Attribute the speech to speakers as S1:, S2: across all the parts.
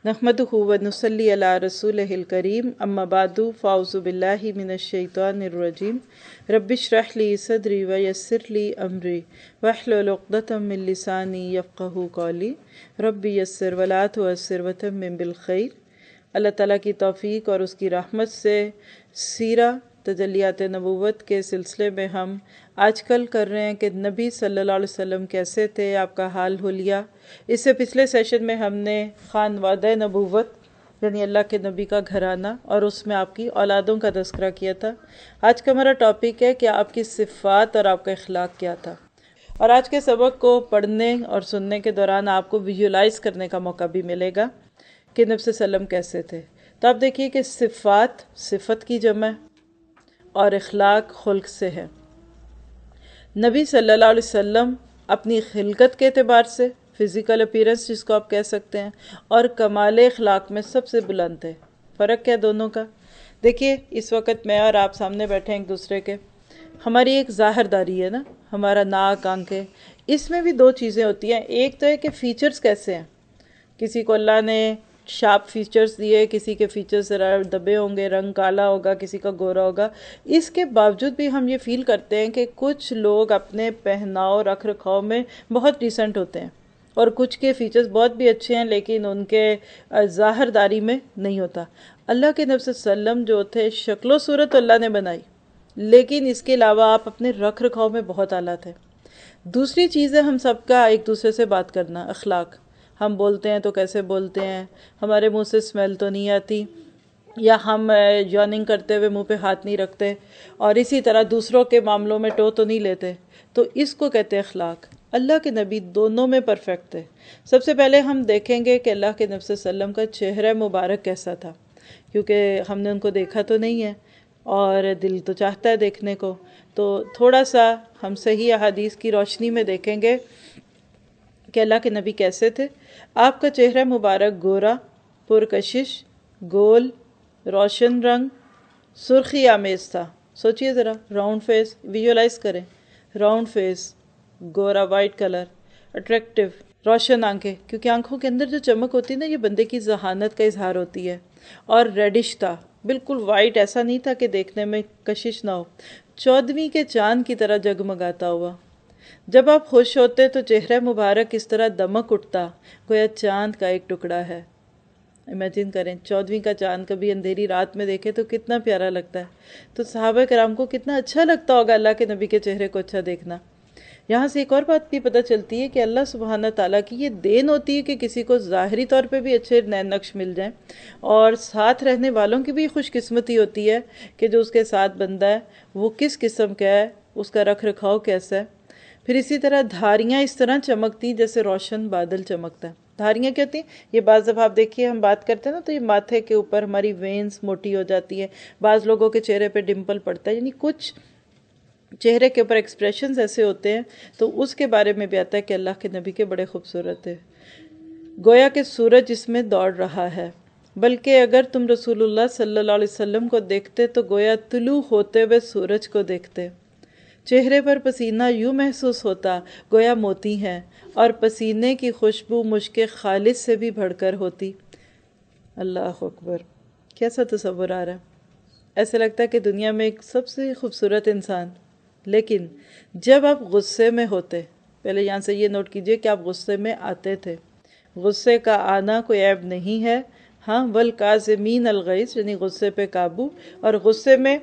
S1: नहमदुहु व नुसल्ली अला रसूलिहिल करीम अम्मा बादु फ़ाउज़ु बिल्लाहि मिनश शैतानिर रजीम रब्बिश्रह ली सदरी व यस्सिर ली अमरी वहलुल उक़दतम मिन लिसानी यफ़क़हू क़ौली रब्बि यस्सिर व ला तुअस्सिर व तम्मिम बिल खैर। अल्लाह ताला की तौफ़ीक और उसकी रहमत से सीरा तजल्लियात नबूवत के सिलसिले में हम आजकल कर रहे हैं कि नबी सल्लल्लाहु अलैहि वसल्लम कैसे थे, आपका हाल हुलिया। इससे पिछले सेशन में हमने खानवादा नबूवत यानी अल्लाह के नबी का घराना और उसमें आपकी औलादों का तज़किरा किया था। आज का हमारा टॉपिक है कि आपकी सिफ़ात और आपका इखलाक क्या था। और आज के सबक को पढ़ने और सुनने के दौरान आपको विजुलाइज़ करने का मौका भी मिलेगा कि नबी सल्लम कैसे थे। तो आप देखिए कि सिफ़ात सिफ़त की जमा है और इखलाक खुल्क से है। नबी सल्लल्लाहु अलैहि वसल्लम अपनी खिलकत के एतबार से फ़िज़िकल अपीयरेंस जिसको आप कह सकते हैं और कमाल इखलाक में सबसे बुलंद थे। फ़र्क क्या दोनों का? देखिए इस वक्त मैं और आप सामने बैठे हैं एक दूसरे के, हमारी एक ज़ाहिरदारी है ना, हमारा नाक आंखें, इसमें भी दो चीज़ें होती हैं। एक तो है कि फ़ीचर्स कैसे हैं, किसी को अल्लाह ने शार्प फीचर्स दिए, किसी के फीचर्स दबे होंगे, रंग काला होगा, किसी का गोरा होगा। इसके बावजूद भी हम ये फ़ील करते हैं कि कुछ लोग अपने पहनाव रख रखाव में बहुत डिसेंट होते हैं और कुछ के फीचर्स बहुत भी अच्छे हैं लेकिन उनके ज़ाहिरदारी में नहीं होता। अल्लाह के नबी सल्लम जो थे, शक्लो सूरत तो अल्लाह ने बनाई, लेकिन इसके अलावा आप अपने रख रखाव में बहुत आला थे। दूसरी चीज़ है हम सबका एक दूसरे से बात करना, अखलाक। हम बोलते हैं तो कैसे बोलते हैं, हमारे मुंह से स्मेल तो नहीं आती, या हम यॉर्निंग करते हुए मुंह पे हाथ नहीं रखते, और इसी तरह दूसरों के मामलों में टो तो नहीं लेते। तो इसको कहते हैं अखलाक। अल्लाह के नबी दोनों में परफेक्ट थे। सबसे पहले हम देखेंगे कि अल्लाह के नबी सल्लम का चेहरा मुबारक कैसा था, क्योंकि हमने उनको देखा तो नहीं है और दिल तो चाहता है देखने को। तो थोड़ा सा हम सही अहादीस की रोशनी में देखेंगे कि अल्लाह के नबी कैसे थे। आपका चेहरा मुबारक गोरा, पुरकशिश, गोल, रोशन रंग, सुर्खी आमेज था। सोचिए ज़रा, राउंड फेस विजुअलाइज करें, राउंड फेस, गोरा वाइट कलर, अट्रैक्टिव, रोशन आंखें, क्योंकि आंखों के अंदर जो चमक होती है ना, ये बंदे की जहानत का इजहार होती है। और रेडिश था, बिल्कुल वाइट, ऐसा नहीं था कि देखने में कशिश ना हो, 14वीं के चांद की तरह जगमगाता हुआ। जब आप खुश होते तो चेहरा मुबारक इस तरह दमक उठता, गोया चांद का एक टुकड़ा है। इमेजिन करें 14वीं का चांद कभी अंधेरी रात में देखे तो कितना प्यारा लगता है। तो सहाबा कराम को कितना अच्छा लगता होगा अल्लाह के नबी के चेहरे को अच्छा देखना। यहाँ से एक और बात भी पता चलती है कि अल्लाह सुब्हाना ताला की ये देन होती है कि किसी को ज़ाहरी तौर पे भी अच्छे नैन नक्श मिल जाएं, और साथ रहने वालों की भी खुशकिस्मती होती है कि जो उसके साथ बंदा है वो किस किस्म का है, उसका रख रखाव कैसा है। फिर इसी तरह धारियाँ इस तरह चमकती जैसे रोशन बादल चमकता है। धारियाँ क्या होती हैं? ये बाज़ दफ़ा आप देखिए, हम बात करते हैं ना तो ये माथे के ऊपर हमारी वेन्स मोटी हो जाती है, बाज़ लोगों के चेहरे पे डिम्पल पड़ता है, यानी कुछ चेहरे के ऊपर एक्सप्रेशंस ऐसे होते हैं। तो उसके बारे में भी आता है कि अल्लाह के नबी के बड़े खूबसूरत है, गोया के सूरज इसमें दौड़ रहा है। बल्कि अगर तुम रसूलुल्लाह सल्लल्लाहु अलैहि वसल्लम को देखते तो गोया तुलू होते हुए सूरज को देखते। चेहरे पर पसीना यूँ महसूस होता गोया मोती हैं, और पसीने की खुशबू मुश्क खालिद से भी बढ़कर होती। अल्लाह अकबर, कैसा तसव्वुर आ रहा है। ऐसे लगता है कि दुनिया में एक सबसे खूबसूरत इंसान। लेकिन जब आप गुस्से में होते, पहले यहाँ से ये नोट कीजिए कि आप गुस्से में आते थे। गुस्से का आना कोई ऐब नहीं है, हाँ, वल काज़िमीन अल गैज़ यानी गुस्से पे काबू, और गुस्से में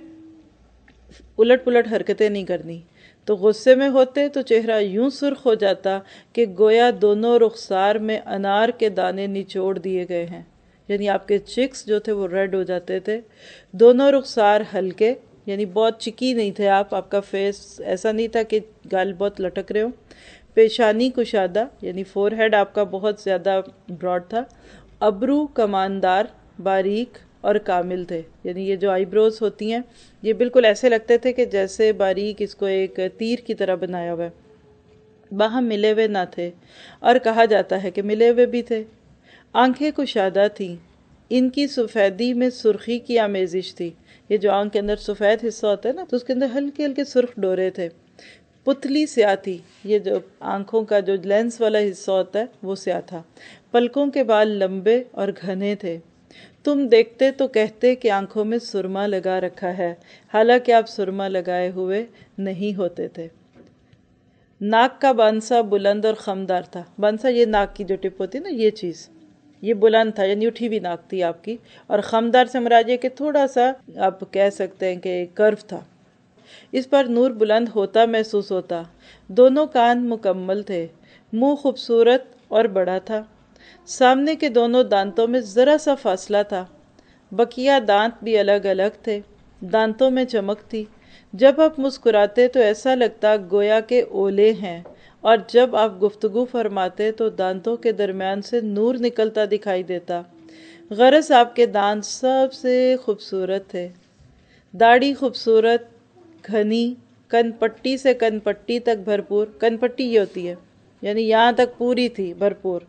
S1: उलट पुलट हरकतें नहीं करनी। तो गुस्से में होते तो चेहरा यूं सुर्ख हो जाता कि गोया दोनों रुखसार में अनार के दाने निचोड़ दिए गए हैं, यानी आपके चिक्स जो थे वो रेड हो जाते थे। दोनों रुखसार हल्के, यानी बहुत चिकी नहीं थे आप, आपका फेस ऐसा नहीं था कि गाल बहुत लटक रहे हो। पेशानी कुशादा यानी फोरहेड आपका बहुत ज़्यादा ब्रॉड था। अब्रू कमानदार, बारीक और कामिल थे, यानी ये जो आईब्रोज होती हैं ये बिल्कुल ऐसे लगते थे कि जैसे बारीक इसको एक तीर की तरह बनाया हुआ है। बाहम मिले हुए ना थे, और कहा जाता है कि मिले हुए भी थे। आंखें कुशादा थीं, इनकी सफ़ेदी में सुर्खी की आमेजिश थी। ये जो आंख के अंदर सफ़ेद हिस्सा होता है ना, तो उसके अंदर हल्के हल्के सुर्ख डोरे थे। पुतली स्याह थी, ये जो आंखों का जो लेंस वाला हिस्सा होता है वो स्याह था। پلکوں کے بال لمبے اور گھنے تھے۔ تم دیکھتے تو کہتے کہ آنکھوں میں سرما لگا رکھا ہے، حالانکہ آپ سرما لگائے ہوئے نہیں ہوتے تھے۔ ناک کا بانسا بلند اور خمدار تھا۔ بانسا یہ ناک کی جو ٹپ ہوتی ہے نا، یہ چیز، یہ بلند تھا، یعنی اٹھی ہوئی ناک تھی آپ کی، اور خمدار سے مراد یہ کہ تھوڑا سا آپ کہہ سکتے ہیں کہ کرو تھا۔ اس پر نور بلند ہوتا محسوس ہوتا۔ دونوں کان مکمل تھے، منہ خوبصورت اور بڑا تھا۔ سامنے کے دونوں دانتوں میں ذرا سا فاصلہ تھا۔ بقیہ دانت بھی الگ الگ تھے۔ دانتوں میں چمک تھی۔ جب آپ مسکراتے تو ایسا لگتا گویا کہ اولے ہیں، اور جب آپ گفتگو فرماتے تو دانتوں کے درمیان سے نور نکلتا دکھائی دیتا۔ غرض آپ کے دانت سب سے خوبصورت تھے۔ داڑھی خوبصورت، گھنی، کن پٹی سے کن پٹی تک بھرپور، کن پٹی یہ ہوتی ہے یعنی یہاں تک پوری تھی، بھرپور۔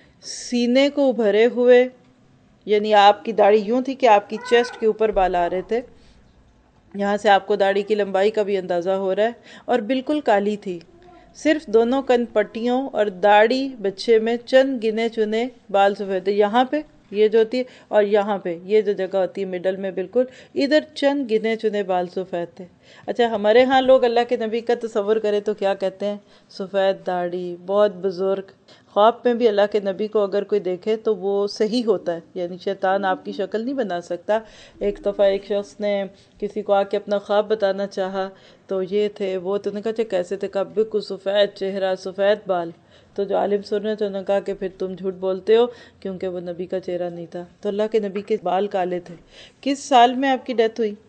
S1: سینے کو بھرے ہوئے، یعنی آپ کی داڑھی یوں تھی کہ آپ کی چیسٹ کے اوپر بال آ رہے تھے، یہاں سے آپ کو داڑھی کی لمبائی کا بھی اندازہ ہو رہا ہے، اور بالکل کالی تھی۔ صرف دونوں کن پٹیوں اور داڑھی بچے میں چند گنے چنے بال سفید تھے، یہاں پہ یہ جو ہوتی ہے، اور یہاں پہ یہ جو جگہ ہوتی ہے مڈل میں بالکل ادھر چند گنے چنے بال سفید تھے۔ اچھا، ہمارے ہاں لوگ اللہ کے نبی کا تصور کرے تو کیا کہتے ہیں؟ سفید داڑھی، بہت بزرگ۔ خواب میں بھی اللہ کے نبی کو اگر کوئی دیکھے تو وہ صحیح ہوتا ہے، یعنی شیطان آپ کی شکل نہیں بنا سکتا۔ ایک دفعہ ایک شخص نے کسی کو آ کے اپنا خواب بتانا چاہا تو یہ تھے وہ، تو انہوں نے کہا کیسے تھے؟ کہا بالکل سفید چہرہ، سفید بال۔ تو جو عالم سن رہے تھے انہوں نے کہا کہ پھر تم جھوٹ بولتے ہو، کیونکہ وہ نبی کا چہرہ نہیں تھا۔ تو اللہ کے نبی کے بال کالے تھے۔ کس سال میں آپ کی ڈیتھ ہوئی؟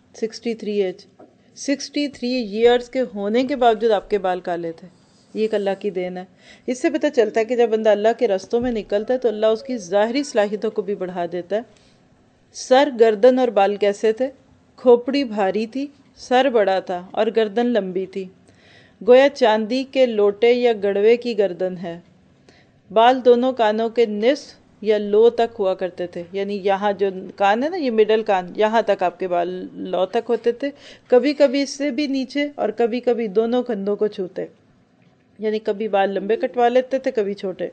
S1: 63 ایج، 63 ایئرز کے ہونے کے باوجود آپ کے بال کالے تھے۔ یہ ایک اللہ کی دین ہے۔ اس سے پتہ چلتا ہے کہ جب بندہ اللہ کے رستوں میں نکلتا ہے تو اللہ اس کی ظاہری صلاحیتوں کو بھی بڑھا دیتا ہے۔ سر، گردن اور بال کیسے تھے؟ کھوپڑی بھاری تھی، سر بڑا تھا اور گردن لمبی تھی، گویا چاندی کے لوٹے یا گڑوے کی گردن ہے۔ بال دونوں کانوں کے نصف یا لو تک ہوا کرتے تھے، یعنی یہاں جو کان ہے نا، یہ مڈل کان، یہاں تک آپ کے بال لو تک ہوتے تھے، کبھی کبھی اس سے بھی نیچے اور کبھی کبھی دونوں کندھوں کو چھوتے، یعنی کبھی بال لمبے کٹوا لیتے تھے، کبھی چھوٹے۔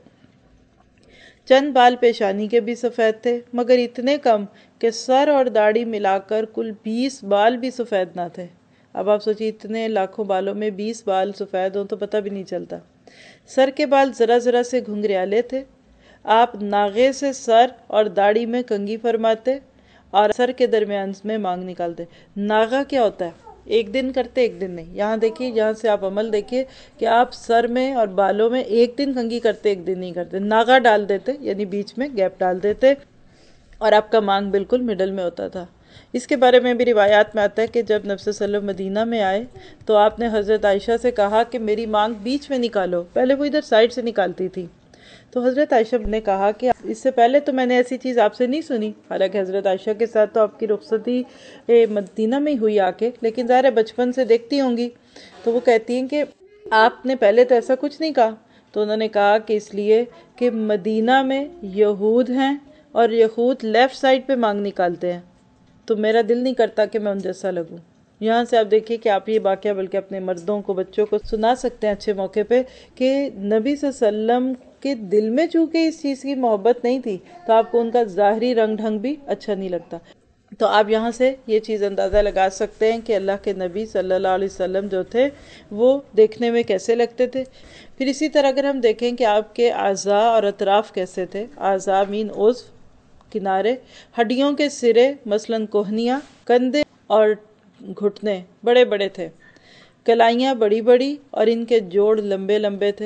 S1: چند بال پیشانی کے بھی سفید تھے، مگر اتنے کم کہ سر اور داڑھی ملا کر کل 20 بال بھی سفید نہ تھے۔ اب آپ سوچیے اتنے لاکھوں بالوں میں 20 بال سفید ہوں تو پتہ بھی نہیں چلتا۔ سر کے بال ذرا ذرا سے گھنگریالے تھے۔ آپ ناغے سے سر اور داڑھی میں کنگھی فرماتے اور سر کے درمیان میں مانگ نکالتے۔ ناغا کیا ہوتا ہے؟ ایک دن کرتے، ایک دن نہیں۔ یہاں دیکھیے، یہاں سے آپ عمل دیکھیے کہ آپ سر میں اور بالوں میں ایک دن کنگھی کرتے، ایک دن نہیں کرتے۔ ناغا ڈال دیتے، یعنی بیچ میں گیپ ڈال دیتے، اور آپ کا مانگ بالکل مڈل میں ہوتا تھا۔ اس کے بارے میں بھی روایات میں آتا ہے کہ جب نبی صلی اللہ علیہ وسلم مدینہ میں آئے تو آپ نے حضرت عائشہ سے کہا کہ میری مانگ بیچ میں نکالو۔ پہلے وہ ادھر سائڈ سے نکالتی تھی، تو حضرت عائشہ نے کہا کہ اس سے پہلے تو میں نے ایسی چیز آپ سے نہیں سنی، حالانکہ حضرت عائشہ کے ساتھ تو آپ کی رخصتی مدینہ میں ہی ہوئی آ کے، لیکن ظاہر ہے بچپن سے دیکھتی ہوں گی، تو وہ کہتی ہیں کہ آپ نے پہلے تو ایسا کچھ نہیں کہا۔ تو انہوں نے کہا کہ اس لیے کہ مدینہ میں یہود ہیں اور یہود لیفٹ سائڈ پہ مانگ نکالتے ہیں، تو میرا دل نہیں کرتا کہ میں ان جیسا لگوں۔ یہاں سے آپ دیکھیے کہ آپ یہ واقعہ بلکہ اپنے مردوں کو، بچوں کو سنا سکتے ہیں اچھے موقع پہ کہ نبی صلی اللہ علیہ وسلم کے دل میں چونکہ اس چیز کی محبت نہیں تھی تو آپ کو ان کا ظاہری رنگ ڈھنگ بھی اچھا نہیں لگتا۔ تو آپ یہاں سے یہ چیز اندازہ لگا سکتے ہیں کہ اللہ کے نبی صلی اللہ علیہ وسلم جو تھے وہ دیکھنے میں کیسے لگتے تھے۔ پھر اسی طرح اگر ہم دیکھیں کہ آپ کے اعضاء اور اطراف کیسے تھے، اعضاء مین عضو، کنارے، ہڈیوں کے سرے مثلاً کوہنیاں، کندھے اور گھٹنے بڑے بڑے تھے، کلائیاں بڑی بڑی اور ان کے جوڑ لمبے لمبے تھے،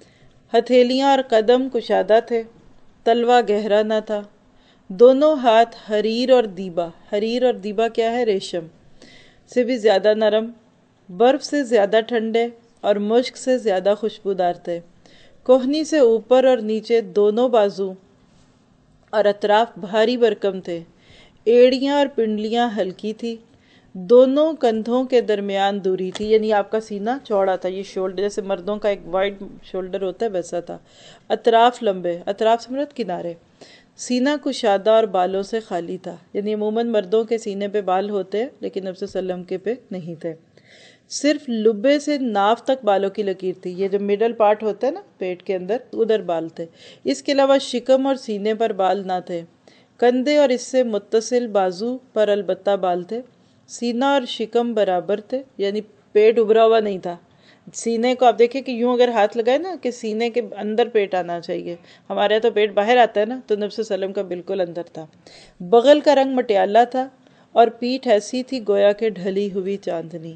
S1: ہتھیلیاں اور قدم کشادہ تھے، تلوا گہرا نہ تھا، دونوں ہاتھ حریر اور دیبا، حریر اور دیبا کیا ہے؟ ریشم سے بھی زیادہ نرم، برف سے زیادہ ٹھنڈے اور مشک سے زیادہ خوشبودار تھے، کوہنی سے اوپر اور نیچے دونوں بازو اور اطراف بھاری بھرکم تھے، ایڑیاں اور پنڈلیاں ہلکی تھی، دونوں کندھوں کے درمیان دوری تھی، یعنی آپ کا سینہ چوڑا تھا، یہ شولڈر جیسے مردوں کا ایک وائڈ شولڈر ہوتا ہے ویسا تھا، اطراف لمبے، اطراف سے مراد کنارے، سینہ کشادہ اور بالوں سے خالی تھا، یعنی عموماً مردوں کے سینے پہ بال ہوتے ہیں لیکن نبی صلی اللہ علیہ وسلم کے پہ نہیں تھے، صرف لبے سے ناف تک بالوں کی لکیر تھی، یہ جو مڈل پارٹ ہوتا ہے نا پیٹ کے اندر، ادھر بال تھے۔ اس کے علاوہ شکم اور سینے پر بال نہ تھے۔ کندھے اور اس سے متصل بازو پر البتہ بال تھے۔ سینہ اور شکم برابر تھے، یعنی پیٹ ابھرا ہوا نہیں تھا۔ سینے کو آپ دیکھیں کہ یوں اگر ہاتھ لگائے نا کہ سینے کے اندر پیٹ آنا چاہیے، ہمارے یہاں تو پیٹ باہر آتا ہے نا، تو نبی صلی اللہ علیہ وسلم کا بالکل اندر تھا۔ بغل کا رنگ مٹیالہ تھا اور پیٹھ ایسی تھی گویا کہ ڈھلی ہوئی چاندنی۔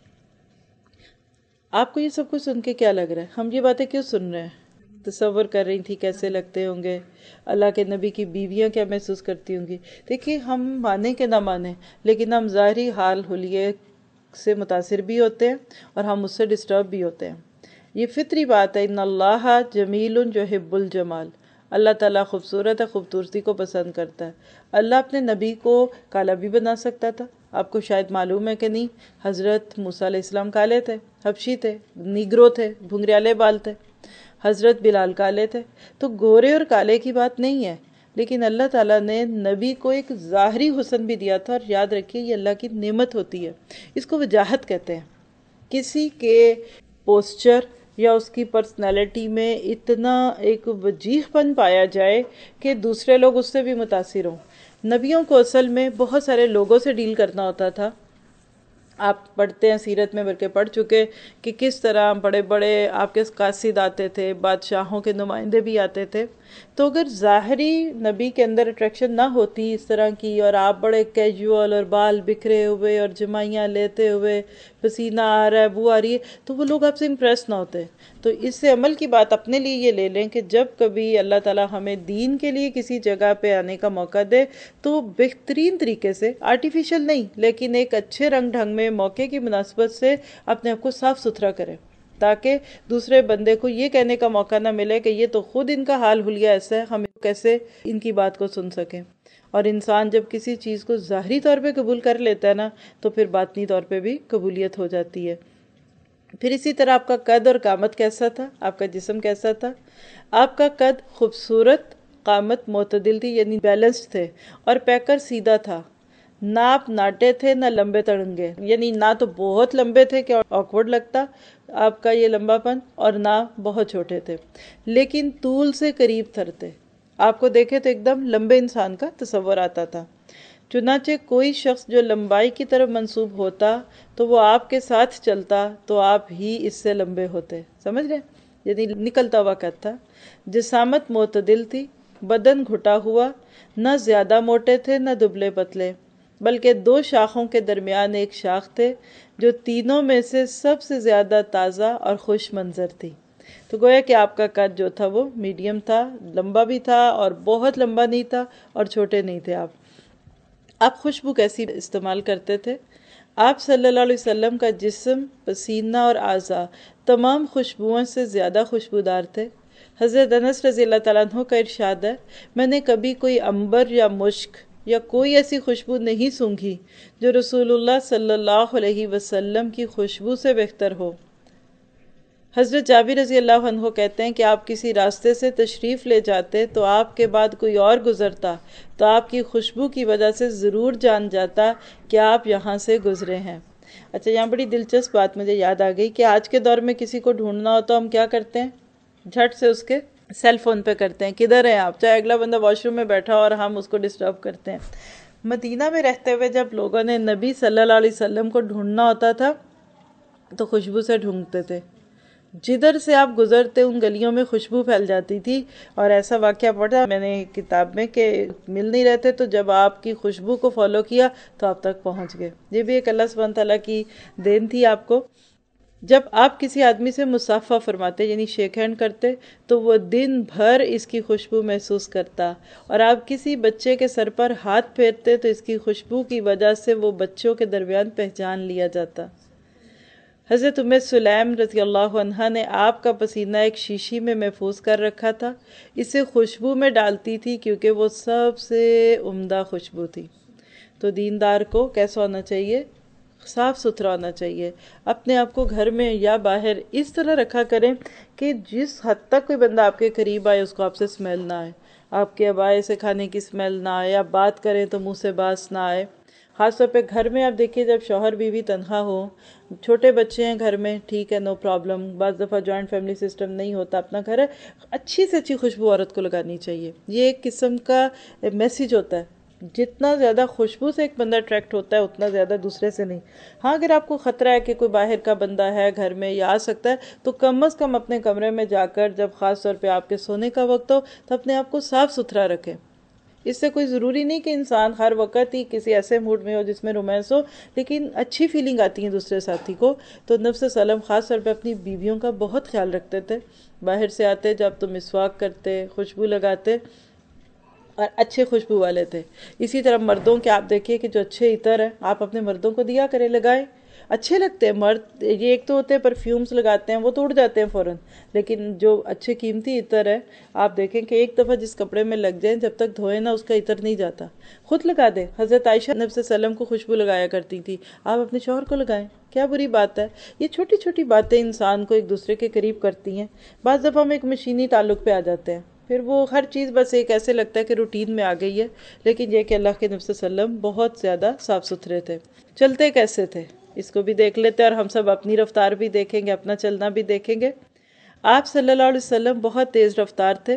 S1: آپ کو یہ سب کچھ سن کے کیا لگ رہا ہے؟ ہم یہ باتیں کیوں سن رہے ہیں؟ تصور کر رہی تھی کیسے لگتے ہوں گے، اللہ کے نبی کی بیویاں کیا محسوس کرتی ہوں گی۔ دیکھیے ہم مانیں کہ نہ مانیں، لیکن ہم ظاہری حال حلیے سے متاثر بھی ہوتے ہیں اور ہم اس سے ڈسٹرب بھی ہوتے ہیں۔ یہ فطری بات ہے، ان اللہ جمیل یحب الجمال، اللہ تعالیٰ خوبصورت ہے، خوبصورتی کو پسند کرتا ہے۔ اللہ اپنے نبی کو کالا بھی بنا سکتا تھا، آپ کو شاید معلوم ہے کہ نہیں، حضرت موسیٰ علیہ السلام کالے تھے، حبشی تھے، نیگرو تھے، گھنگریالے بال تھے۔ حضرت بلال کالے تھے، تو گورے اور کالے کی بات نہیں ہے، لیکن اللہ تعالیٰ نے نبی کو ایک ظاہری حسن بھی دیا تھا، اور یاد رکھیے یہ اللہ کی نعمت ہوتی ہے، اس کو وجاہت کہتے ہیں۔ کسی کے پوسچر یا اس کی پرسنالٹی میں اتنا ایک وجیح پن پایا جائے کہ دوسرے لوگ اس سے بھی متاثر ہوں۔ نبیوں کو اصل میں بہت سارے لوگوں سے ڈیل کرنا ہوتا تھا۔ آپ پڑھتے ہیں سیرت میں، بلکہ پڑھ چکے کہ کس طرح بڑے بڑے آپ کے قاصد آتے تھے، بادشاہوں کے نمائندے بھی آتے تھے۔ تو اگر ظاہری نبی کے اندر اٹریکشن نہ ہوتی اس طرح کی، اور آپ بڑے کیجول اور بال بکھرے ہوئے اور جمائیاں لیتے ہوئے، پسینہ آ رہا ہے، بو آ رہی ہے، تو وہ لوگ آپ سے امپریس نہ ہوتے۔ تو اس سے عمل کی بات اپنے لیے یہ لے لیں کہ جب کبھی اللہ تعالیٰ ہمیں دین کے لیے کسی جگہ پہ آنے کا موقع دے تو بہترین طریقے سے، آرٹیفیشل نہیں لیکن ایک اچھے رنگ ڈھنگ میں موقع کی مناسبت سے اپنے آپ کو صاف ستھرا کریں، تاکہ دوسرے بندے کو یہ کہنے کا موقع نہ ملے کہ یہ تو خود ان کا حال حلیہ ایسا ہے، ہم کیسے ان کی بات کو سن سکیں۔ اور انسان جب کسی چیز کو ظاہری طور پہ قبول کر لیتا ہے نا، تو پھر باطنی طور پہ بھی قبولیت ہو جاتی ہے۔ پھر اسی طرح آپ کا قد اور قامت کیسا تھا، آپ کا جسم کیسا تھا؟ آپ کا قد خوبصورت، قامت معتدل تھی، یعنی بیلنسڈ تھے، اور پیکر سیدھا تھا۔ نہ آپ ناٹے تھے نہ لمبے تڑنگے، یعنی نہ تو بہت لمبے تھے کہ آکورڈ لگتا آپ کا یہ لمبا پن، اور نہ بہت چھوٹے تھے، لیکن طول سے قریب تر تھے۔ آپ کو دیکھے تو ایک دم لمبے انسان کا تصور آتا تھا۔ چنانچہ کوئی شخص جو لمبائی کی طرف منسوب ہوتا تو وہ آپ کے ساتھ چلتا تو آپ ہی اس سے لمبے ہوتے، سمجھ رہے؟ یعنی نکلتا ہوا قد تھا۔ جسامت معتدل تھی، بدن گھٹا ہوا، نہ زیادہ موٹے تھے نہ دبلے پتلے، بلکہ دو شاخوں کے درمیان ایک شاخ تھے جو تینوں میں سے سب سے زیادہ تازہ اور خوش منظر تھی۔ تو گویا کہ آپ کا قد جو تھا وہ میڈیم تھا، لمبا بھی تھا اور بہت لمبا نہیں تھا اور چھوٹے نہیں تھے آپ خوشبو کیسی استعمال کرتے تھے؟ آپ صلی اللہ علیہ وسلم کا جسم، پسینہ اور اعضاء تمام خوشبوؤں سے زیادہ خوشبودار تھے۔ حضرت انس رضی اللہ تعالیٰ عنہ کا ارشاد ہے، میں نے کبھی کوئی عنبر یا مشک یا کوئی ایسی خوشبو نہیں سونگھی جو رسول اللہ صلی اللہ علیہ وسلم کی خوشبو سے بہتر ہو۔ حضرت جابر رضی اللہ عنہ کہتے ہیں کہ آپ کسی راستے سے تشریف لے جاتے تو آپ کے بعد کوئی اور گزرتا تو آپ کی خوشبو کی وجہ سے ضرور جان جاتا کہ آپ یہاں سے گزرے ہیں۔ اچھا، یہاں بڑی دلچسپ بات مجھے یاد آ گئی کہ آج کے دور میں کسی کو ڈھونڈنا ہو تو ہم کیا کرتے ہیں؟ جھٹ سے اس کے سیل فون پہ کرتے ہیں، کدھر ہیں آپ، چاہے اگلا بندہ واش روم میں بیٹھا ہو اور ہم اس کو ڈسٹرب کرتے ہیں۔ مدینہ میں رہتے ہوئے جب لوگوں نے نبی صلی اللہ علیہ وسلم کو ڈھونڈنا ہوتا تھا تو خوشبو سے ڈھونڈتے تھے، جدھر سے آپ گزرتے ان گلیوں میں خوشبو پھیل جاتی تھی۔ اور ایسا واقعہ پڑھا میں نے کتاب میں کہ مل نہیں رہتے تو جب آپ کی خوشبو کو فالو کیا تو آپ تک پہنچ گئے۔ یہ بھی ایک اللہ سبحانہ تعالیٰ کی دین تھی آپ کو۔ جب آپ کسی آدمی سے مصافحہ فرماتے یعنی شیک ہینڈ کرتے تو وہ دن بھر اس کی خوشبو محسوس کرتا، اور آپ کسی بچے کے سر پر ہاتھ پھیرتے تو اس کی خوشبو کی وجہ سے وہ بچوں کے درمیان پہچان لیا جاتا۔ حضرت ام سلیم رضی اللہ عنہا نے آپ کا پسینہ ایک شیشی میں محفوظ کر رکھا تھا، اسے خوشبو میں ڈالتی تھی کیونکہ وہ سب سے عمدہ خوشبو تھی۔ تو دیندار کو کیسا ہونا چاہیے؟ صاف ستھرا ہونا چاہیے۔ اپنے آپ کو گھر میں یا باہر اس طرح رکھا کریں کہ جس حد تک کوئی بندہ آپ کے قریب آئے اس کو آپ سے اسمیل نہ آئے، آپ کے ابائے سے کھانے کی اسمیل نہ آئے، آپ بات کریں تو منہ سے باس نہ آئے۔ خاص طور پہ گھر میں آپ دیکھیے جب شوہر بیوی تنہا ہو، چھوٹے بچے ہیں گھر میں، ٹھیک ہے، نو پرابلم، بعض دفعہ جوائنٹ فیملی سسٹم نہیں ہوتا، اپنا گھر ہے، اچھی سے اچھی خوشبو عورت کو لگانی چاہیے. یہ ایک قسم کا میسیج ہوتا ہے. جتنا زیادہ خوشبو سے ایک بندہ اٹریکٹ ہوتا ہے اتنا زیادہ دوسرے سے نہیں. ہاں اگر آپ کو خطرہ ہے کہ کوئی باہر کا بندہ ہے گھر میں یا آ سکتا ہے تو کم از کم اپنے کمرے میں جا کر جب خاص طور پہ آپ کے سونے کا وقت ہو تو اپنے آپ کو صاف ستھرا رکھیں. اس سے کوئی ضروری نہیں کہ انسان ہر وقت ہی کسی ایسے موڈ میں ہو جس میں رومانس ہو، لیکن اچھی فیلنگ آتی ہیں دوسرے ساتھی کو. تو نبی صلی اللہ علیہ وسلم خاص طور پہ اپنی بیویوں کا بہت خیال رکھتے تھے. باہر سے آتے جب تو مسواک کرتے، خوشبو لگاتے اور اچھے خوشبو والے تھے. اسی طرح مردوں کے آپ دیکھیے کہ جو اچھے عطر ہیں آپ اپنے مردوں کو دیا کریں، لگائیں، اچھے لگتے ہیں مرد. یہ ایک تو ہوتے ہیں پرفیومز لگاتے ہیں وہ تو اڑ جاتے ہیں فوراً، لیکن جو اچھے قیمتی عطر ہے آپ دیکھیں کہ ایک دفعہ جس کپڑے میں لگ جائیں جب تک دھوئے نا اس کا عطر نہیں جاتا. خود لگا دیں. حضرت عائشہ نبی صلی اللہ علیہ وسلم کو خوشبو لگایا کرتی تھی، آپ اپنے شوہر کو لگائیں، کیا بری بات ہے؟ یہ چھوٹی چھوٹی باتیں انسان کو ایک دوسرے کے قریب کرتی ہیں. بعض دفعہ ہم ایک مشینی تعلق پہ آ جاتے ہیں، پھر وہ ہر چیز بس ایک ایسے لگتا ہے کہ روٹین میں آ گئی ہے. لیکن یہ کہ اللہ کے نبی صلی اللہ علیہ وسلم بہت زیادہ صاف ستھرے تھے. چلتے کیسے تھے اس کو بھی دیکھ لیتے ہیں، اور ہم سب اپنی رفتار بھی دیکھیں گے، اپنا چلنا بھی دیکھیں گے. آپ صلی اللہ علیہ وسلم بہت تیز رفتار تھے.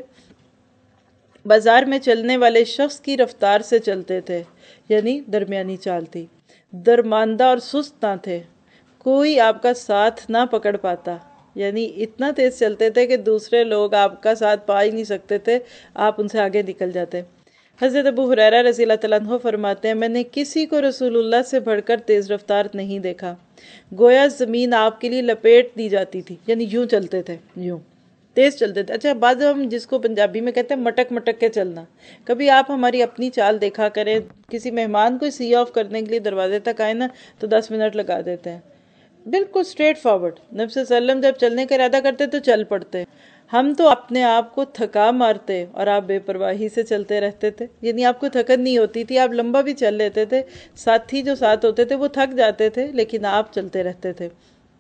S1: بازار میں چلنے والے شخص کی رفتار سے چلتے تھے، یعنی درمیانی چال تھی. درماندہ اور سست نہ تھے، کوئی آپ کا ساتھ نہ پکڑ پاتا، یعنی اتنا تیز چلتے تھے کہ دوسرے لوگ آپ کا ساتھ پا ہی نہیں سکتے تھے، آپ ان سے آگے نکل جاتے. حضرت ابو ہریرہ رضی اللہ تعالیٰ عنہ فرماتے ہیں میں نے کسی کو رسول اللہ سے بڑھ کر تیز رفتار نہیں دیکھا. گویا زمین آپ کے لیے لپیٹ دی جاتی تھی، یعنی یوں چلتے تھے، یوں تیز چلتے تھے. اچھا بعض ہم جس کو پنجابی میں کہتے ہیں مٹک مٹک کے چلنا، کبھی آپ ہماری اپنی چال دیکھا کریں. کسی مہمان کو سی آف کرنے کے لیے دروازے تک آئے نا تو 10 منٹ لگا دیتے ہیں. بالکل سٹریٹ فارورڈ. نبی صلی اللہ علیہ وسلم جب چلنے کا ارادہ کرتے تو چل پڑتے. ہم تو اپنے آپ کو تھکا مارتے اور آپ بے پرواہی سے چلتے رہتے تھے، یعنی آپ کو تھکن نہیں ہوتی تھی، آپ لمبا بھی چل لیتے تھے. ساتھی جو ساتھ ہوتے تھے وہ تھک جاتے تھے لیکن آپ چلتے رہتے تھے.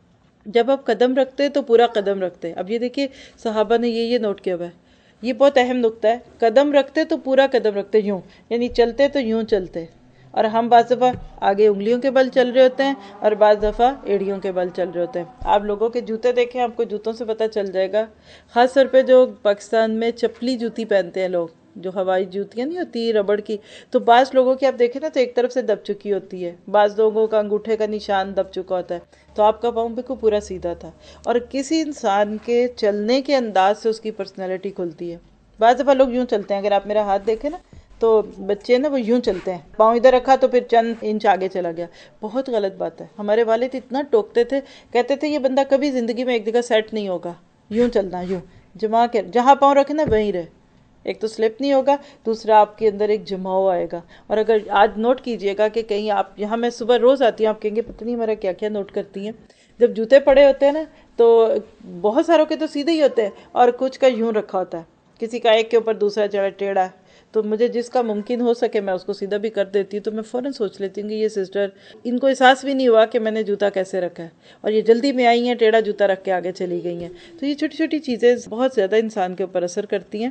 S1: جب آپ قدم رکھتے تو پورا قدم رکھتے. اب یہ دیکھیے صحابہ نے یہ نوٹ کیا ہوا ہے، یہ بہت اہم نقطہ ہے. قدم رکھتے تو پورا قدم رکھتے، یوں، یعنی چلتے تو یوں چلتے. اور ہم بعض دفعہ آگے انگلیوں کے بل چل رہے ہوتے ہیں اور بعض دفعہ ایڑیوں کے بل چل رہے ہوتے ہیں. آپ لوگوں کے جوتے دیکھیں، آپ کو جوتوں سے پتہ چل جائے گا. خاص طور پہ جو پاکستان میں چپلی جوتی پہنتے ہیں لوگ، جو ہوائی جوتیاں نہیں ہوتی ربڑ کی، تو بعض لوگوں کی آپ دیکھیں نا تو ایک طرف سے دب چکی ہوتی ہے، بعض لوگوں کا انگوٹھے کا نشان دب چکا ہوتا ہے. تو آپ کا پاؤں بالکل پورا سیدھا تھا. اور کسی انسان کے چلنے کے انداز سے اس کی پرسنالٹی کھلتی ہے. بعض دفعہ لوگ یوں چلتے ہیں، اگر آپ میرا ہاتھ دیکھیں نا تو بچے نا وہ یوں چلتے ہیں، پاؤں ادھر رکھا تو پھر چند انچ آگے چلا گیا. بہت غلط بات ہے. ہمارے والد اتنا ٹوکتے تھے، کہتے تھے یہ بندہ کبھی زندگی میں ایک جگہ سیٹ نہیں ہوگا، یوں چلنا، یوں جما کے جہاں پاؤں رکھے نا وہیں رہے. ایک تو سلپ نہیں ہوگا، دوسرا آپ کے اندر ایک جماؤ آئے گا. اور اگر آج نوٹ کیجئے گا کہ کہیں آپ یہاں، میں صبح روز آتی ہوں، آپ کہیں گے پتہ نہیں ہمارا کیا کیا نوٹ کرتی ہیں. جب جوتے پڑے ہوتے ہیں نا تو بہت ساروں کے تو سیدھے ہی ہوتے ہیں اور کچھ کا یوں رکھا ہوتا ہے، کسی کا ایک کے اوپر دوسرا چڑھا ٹیڑھا. تو مجھے جس کا ممکن ہو سکے میں اس کو سیدھا بھی کر دیتی ہوں. تو میں فوراً سوچ لیتی ہوں کہ یہ سسٹر، ان کو احساس بھی نہیں ہوا کہ میں نے جوتا کیسے رکھا ہے، اور یہ جلدی میں آئی ہیں، ٹیڑھا جوتا رکھ کے آگے چلی گئی ہیں. تو یہ چھوٹی چھوٹی چیزیں بہت زیادہ انسان کے اوپر اثر کرتی ہیں.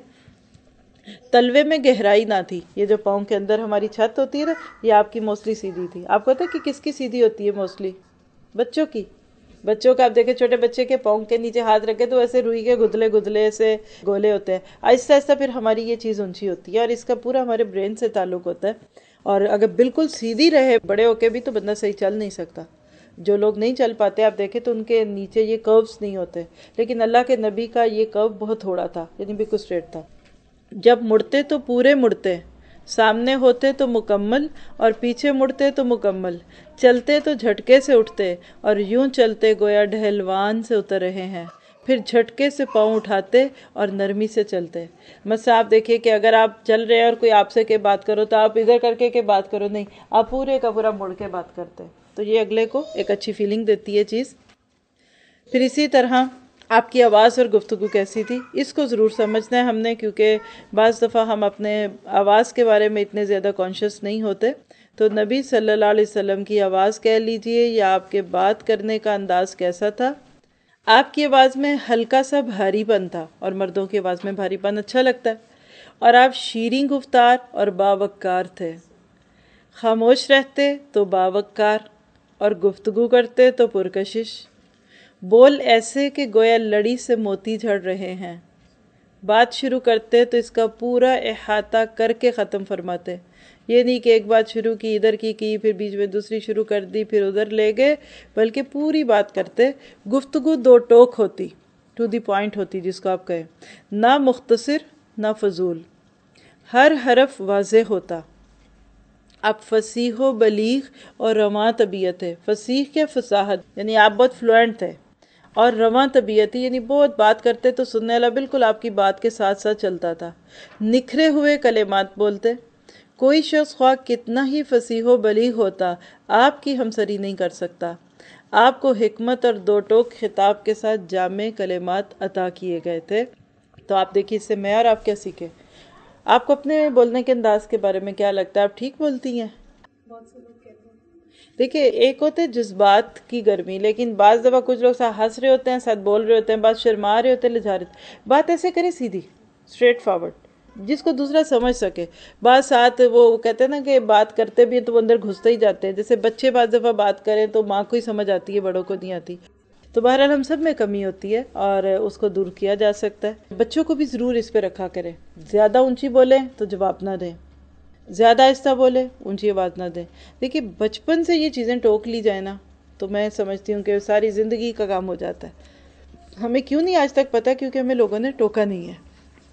S1: تلوے میں گہرائی نہ تھی. یہ جو پاؤں کے اندر ہماری چھت ہوتی ہے نا، یہ آپ کی موسلی سیدھی تھی. آپ کو پتہ ہے کہ کس کی سیدھی ہوتی ہے موسلی؟ بچوں کی. بچوں کا آپ دیکھیں، چھوٹے بچے کے پاؤں کے نیچے ہاتھ رکھے تو ایسے روئی کے گدلے گدلے سے گولے ہوتے ہیں. آہستہ آہستہ پھر ہماری یہ چیز اونچی ہوتی ہے اور اس کا پورا ہمارے برین سے تعلق ہوتا ہے. اور اگر بالکل سیدھی رہے بڑے ہو کے بھی تو بندہ صحیح چل نہیں سکتا. جو لوگ نہیں چل پاتے آپ دیکھیں تو ان کے نیچے یہ کروز نہیں ہوتے، لیکن اللہ کے نبی کا یہ کرو بہت تھوڑا تھا، یعنی بالکل اسٹریٹ تھا. جب مڑتے تو پورے مڑتے، سامنے ہوتے تو مکمل اور پیچھے مڑتے تو مکمل. چلتے تو جھٹکے سے اٹھتے اور یوں چلتے گویا ڈہلوان سے اتر رہے ہیں. پھر جھٹکے سے پاؤں اٹھاتے اور نرمی سے چلتے. مثلا آپ دیکھیے کہ اگر آپ چل رہے ہیں اور کوئی آپ سے کہ بات کرو تو آپ ادھر کر کے بات کرو نہیں، آپ پورے کا پورا مڑ کے بات کرتے. تو یہ اگلے کو ایک اچھی فیلنگ دیتی ہے چیز. پھر اسی طرح آپ کی آواز اور گفتگو کیسی تھی، اس کو ضرور سمجھنا ہے ہم نے، کیونکہ بعض دفعہ ہم اپنے آواز کے بارے میں اتنے زیادہ کانشیس نہیں ہوتے. تو نبی صلی اللہ علیہ وسلم کی آواز کہہ لیجئے یا آپ کے بات کرنے کا انداز کیسا تھا. آپ کی آواز میں ہلکا سا بھاری پن تھا، اور مردوں کی آواز میں بھاری پن اچھا لگتا ہے. اور آپ شیریں گفتار اور باوقار تھے. خاموش رہتے تو باوقار اور گفتگو کرتے تو پرکشش، بول ایسے کہ گویا لڑی سے موتی جھڑ رہے ہیں، بات شروع کرتے تو اس کا پورا احاطہ کر کے ختم فرماتے، یہ نہیں کہ ایک بات شروع کی ادھر کی پھر بیچ میں دوسری شروع کر دی پھر ادھر لے گئے، بلکہ پوری بات کرتے۔ گفتگو دو ٹوک ہوتی، ٹو دی پوائنٹ ہوتی جس کو آپ کہیں، نہ مختصر نہ فضول، ہر حرف واضح ہوتا۔ اب فصیح و بلیغ اور رواں طبیعت ہے۔ فصیح کیا؟ فصاحت، یعنی آپ بہت فلوئنٹ تھے، اور رواں طبیعت یعنی بہت بات کرتے تو سننے والا بالکل آپ کی بات کے ساتھ ساتھ چلتا تھا، نکھرے ہوئے کلمات بولتے۔ کوئی شخص خواہ کتنا ہی فصیح و بلیغ ہوتا آپ کی ہمسری نہیں کر سکتا۔ آپ کو حکمت اور دو ٹوک خطاب کے ساتھ جامع کلمات عطا کیے گئے تھے۔ تو آپ دیکھیے اس سے معیار آپ کیا سیکھیں۔ آپ کو اپنے بولنے کے انداز کے بارے میں کیا لگتا ہے؟ آپ ٹھیک بولتی ہیں؟ دیکھیں ایک ہوتے جذبات کی گرمی، لیکن بعض دفعہ کچھ لوگ ساتھ ہنس رہے ہوتے ہیں، ساتھ بول رہے ہوتے ہیں، بعض شرما رہے ہوتے ہیں، لجا رہے ہوتے ہیں۔ بات ایسے کرے سیدھی، اسٹریٹ فارورڈ، جس کو دوسرا سمجھ سکے۔ بعض ساتھ وہ کہتے ہیں نا کہ بات کرتے بھی ہیں تو وہ اندر گھستے ہی جاتے ہیں، جیسے بچے بعض دفعہ بات کریں تو ماں کو ہی سمجھ آتی ہے، بڑوں کو نہیں آتی۔ تو بہرحال ہم سب میں کمی ہوتی ہے اور اس کو دور کیا جا سکتا ہے۔ بچوں کو بھی ضرور اس پہ رکھا کریں، زیادہ اونچی بولیں تو جواب نہ دیں، زیادہ آہستہ بولے، اونچی آواز نہ دیں۔ دیکھیے بچپن سے یہ چیزیں ٹوک لی جائیں نا تو میں سمجھتی ہوں کہ ساری زندگی کا کام ہو جاتا ہے۔ ہمیں کیوں نہیں آج تک پتہ؟ کیونکہ ہمیں لوگوں نے ٹوکا نہیں ہے۔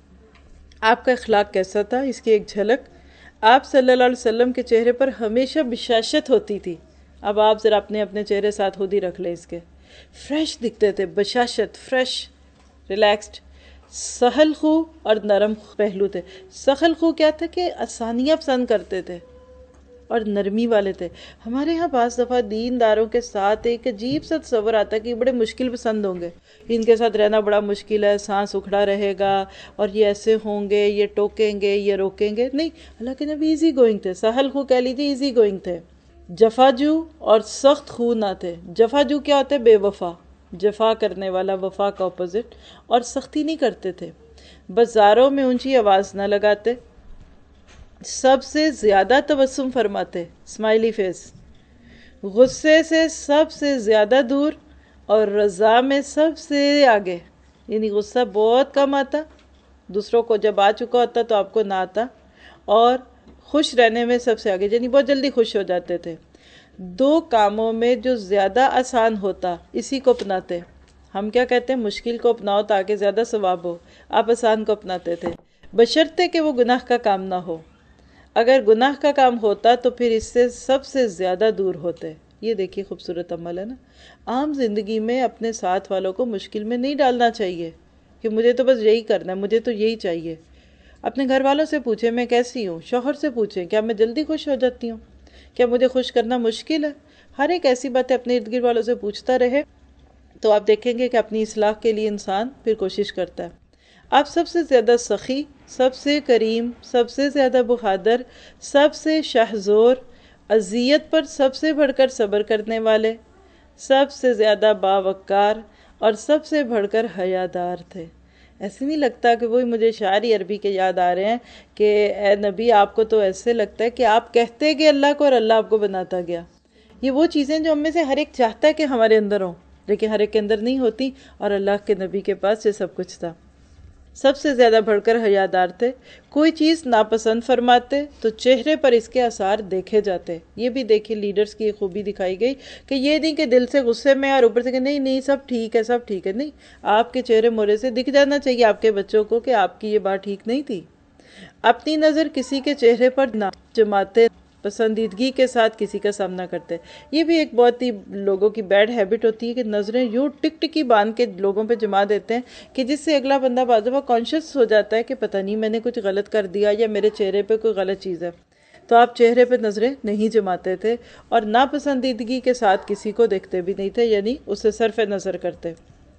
S1: آپ کا اخلاق کیسا تھا اس کی ایک جھلک آپ صلی اللہ علیہ وسلم کے چہرے پر ہمیشہ بشاشت ہوتی تھی۔ اب آپ ذرا اپنے چہرے ساتھ خود ہی رکھ لیں، اس کے فریش دکھتے تھے، بشاشت، فریش، ریلیکسڈ، سہل خو اور نرم پہلو تھے۔ سہل خو کیا تھا کہ آسانیاں پسند کرتے تھے اور نرمی والے تھے۔ ہمارے ہاں بعض دفعہ دینداروں کے ساتھ ایک عجیب سا تصور آتا ہے کہ یہ بڑے مشکل پسند ہوں گے، ان کے ساتھ رہنا بڑا مشکل ہے، سانس اکھڑا رہے گا اور یہ ایسے ہوں گے، یہ ٹوکیں گے، یہ روکیں گے۔ نہیں، اللہ کے نبی ایزی گوئنگ تھے، سہل خو کہہ لیجیے، ایزی گوئنگ تھے، جفاجو اور سخت خو نہ تھے۔ جفاجو کیا ہوتا ہے؟ بے وفا، جفا کرنے والا، وفا کا اپوزٹ، اور سختی نہیں کرتے تھے۔ بازاروں میں اونچی آواز نہ لگاتے، سب سے زیادہ تبسم فرماتے، اسمائلی فیس، غصے سے سب سے زیادہ دور اور رضا میں سب سے آگے، یعنی غصہ بہت کم آتا، دوسروں کو جب آ چکا ہوتا تو آپ کو نہ آتا، اور خوش رہنے میں سب سے آگے، یعنی بہت جلدی خوش ہو جاتے تھے۔ دو کاموں میں جو زیادہ آسان ہوتا اسی کو اپناتے۔ ہم کیا کہتے ہیں؟ مشکل کو اپناؤ تاکہ زیادہ ثواب ہو، آپ آسان کو اپناتے تھے، بشرطے کہ وہ گناہ کا کام نہ ہو۔ اگر گناہ کا کام ہوتا تو پھر اس سے سب سے زیادہ دور ہوتے۔ یہ دیکھیے خوبصورت عمل ہے نا۔ عام زندگی میں اپنے ساتھ والوں کو مشکل میں نہیں ڈالنا چاہیے کہ مجھے تو بس یہی کرنا ہے، مجھے تو یہی چاہیے۔ اپنے گھر والوں سے پوچھیں میں کیسی ہوں، شوہر سے پوچھیں کیا میں جلدی خوش ہو جاتی ہوں، کیا مجھے خوش کرنا مشکل ہے۔ ہر ایک ایسی باتیں اپنے ارد گرد والوں سے پوچھتا رہے تو آپ دیکھیں گے کہ اپنی اصلاح کے لیے انسان پھر کوشش کرتا ہے۔ آپ سب سے زیادہ سخی، سب سے کریم، سب سے زیادہ بہادر، سب سے شہزور، اذیت پر سب سے بڑھ کر صبر کرنے والے، سب سے زیادہ باوقار اور سب سے بڑھ کر حیادار تھے۔ ایسے نہیں لگتا کہ وہی مجھے شاعری عربی کے یاد آ رہے ہیں کہ اے نبی آپ کو تو ایسے لگتا ہے کہ آپ کہتے گئے اللہ کو اور اللہ آپ کو بناتا گیا۔ یہ وہ چیزیں جو ہم میں سے ہر ایک چاہتا ہے کہ ہمارے اندر ہوں، لیکن ہر ایک کے اندر نہیں ہوتی، اور اللہ کے نبی کے پاس یہ سب کچھ تھا۔ سب سے زیادہ بڑھ کر حیادار تھے، کوئی چیز ناپسند فرماتے تو چہرے پر اس کے آثار دیکھے جاتے۔ یہ بھی دیکھیں لیڈرز کی خوبی دکھائی گئی کہ یہ نہیں کہ دل سے غصے میں اور اوپر سے کہ نہیں سب ٹھیک ہے، سب ٹھیک ہے، نہیں، آپ کے چہرے مورے سے دکھ جانا چاہیے آپ کے بچوں کو کہ آپ کی یہ بات ٹھیک نہیں تھی۔ اپنی نظر کسی کے چہرے پر نہ جماتے، پسندیدگی کے ساتھ کسی کا سامنا کرتے۔ یہ بھی ایک بہت ہی لوگوں کی بیڈ ہیبٹ ہوتی ہے کہ نظریں یوں ٹک ٹکی باندھ کے لوگوں پہ جما دیتے ہیں کہ جس سے اگلا بندہ بعض دفعہ کانشیس ہو جاتا ہے کہ پتہ نہیں میں نے کچھ غلط کر دیا یا میرے چہرے پہ کوئی غلط چیز ہے۔ تو آپ چہرے پہ نظریں نہیں جماتے تھے اور ناپسندیدگی کے ساتھ کسی کو دیکھتے بھی نہیں تھے، یعنی اسے صرف نظر کرتے۔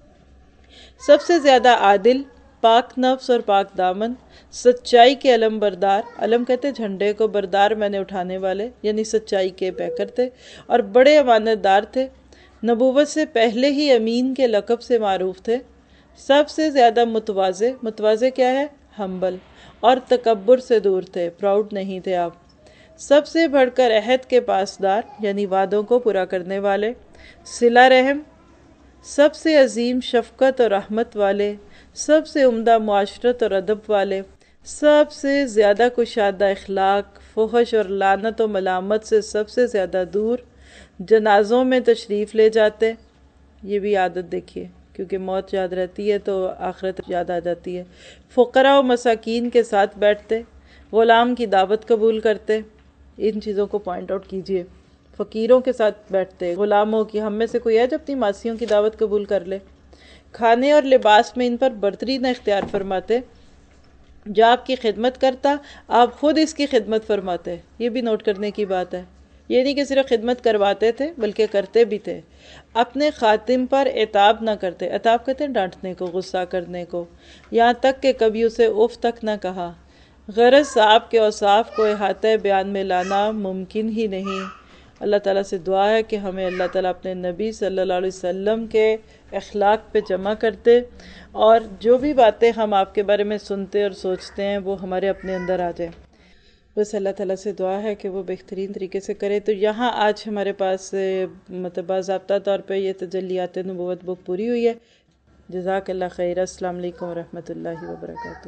S1: سب سے زیادہ عادل، پاک نفس اور پاک دامن، سچائی کے علم بردار، علم کہتے جھنڈے کو، بردار میں نے اٹھانے والے، یعنی سچائی کے پیکر تھے، اور بڑے امانت دار تھے، نبوت سے پہلے ہی امین کے لقب سے معروف تھے، سب سے زیادہ متواضع، متواضع کیا ہے؟ ہمبل، اور تکبر سے دور تھے، پراؤڈ نہیں تھے آپ، سب سے بڑھ کر عہد کے پاسدار یعنی وعدوں کو پورا کرنے والے، صلہ رحم، سب سے عظیم شفقت اور رحمت والے، سب سے عمدہ معاشرت اور ادب والے، سب سے زیادہ کشادہ اخلاق، فحش اور لعنت و ملامت سے سب سے زیادہ دور، جنازوں میں تشریف لے جاتے، یہ بھی عادت دیکھیے کیونکہ موت یاد رہتی ہے تو آخرت یاد آ جاتی ہے، فقراء و مساکین کے ساتھ بیٹھتے، غلام کی دعوت قبول کرتے، ان چیزوں کو پوائنٹ آؤٹ کیجئے، فقیروں کے ساتھ بیٹھتے، غلاموں کی، ہم میں سے کوئی ہے جو اپنی ماسیوں کی دعوت قبول کر لے، کھانے اور لباس میں ان پر برتری نہ اختیار فرماتے، جو آپ کی خدمت کرتا آپ خود اس کی خدمت فرماتے، یہ بھی نوٹ کرنے کی بات ہے، یہ نہیں کہ صرف خدمت کرواتے تھے بلکہ کرتے بھی تھے، اپنے خاتم پر عتاب نہ کرتے، عتاب کہتے ہیں ڈانٹنے کو، غصہ کرنے کو، یہاں تک کہ کبھی اسے اف تک نہ کہا، غرض آپ کے اوصاف کو احاطہ بیان میں لانا ممکن ہی نہیں۔ اللہ تعالیٰ سے دعا ہے کہ ہمیں اللہ تعالیٰ اپنے نبی صلی اللہ علیہ وسلم کے اخلاق پہ جمع کرتے، اور جو بھی باتیں ہم آپ کے بارے میں سنتے اور سوچتے ہیں وہ ہمارے اپنے اندر آ جائیں۔ بس اللہ تعالیٰ سے دعا ہے کہ وہ بہترین طریقے سے کرے۔ تو یہاں آج ہمارے پاس مطلب باضابطہ طور پہ یہ تجلیات نبوت بک پوری ہوئی ہے۔ جزاک اللہ خیر۔ السلام علیکم ورحمۃ اللہ وبرکاتہ۔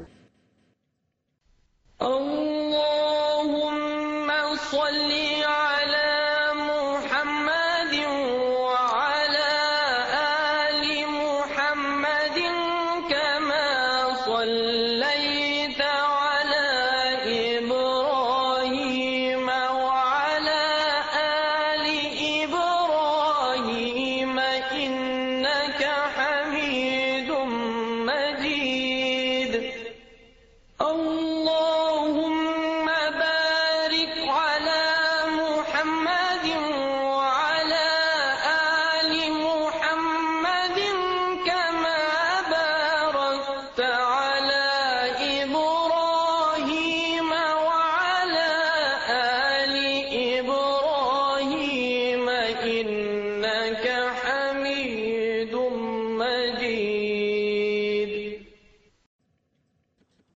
S2: اللهم صل على محمد وعلى آل محمد كما صليت على إبراهيم وعلى آل إبراهيم إنك حميد مجيد۔ اللهم بارك على محمد وعلى آل محمد كما باركت على إبراهيم وعلى آل إبراهيم إنك